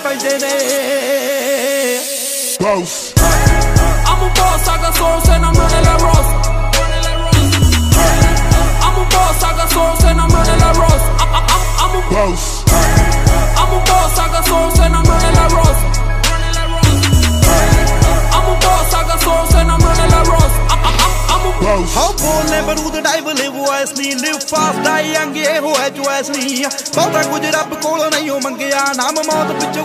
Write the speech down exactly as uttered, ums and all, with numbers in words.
ਪੈਂਦੇ ਨੇ Boss. I'm a boss, I got sauce and I'm running like Ross. I'm a boss, I got sauce and I'm running like Ross. I'm, I'm, I'm a Boss. I'm a boss, I got sauce and I'm running like Ross. I'm a boss, I got sauce and I'm running like Ross. I'm, I'm, I'm a Boss. How bold never do the dive live wisely, live fast, die young, yeah, who had wisely. But I could it up a call on a human, I'm a mother,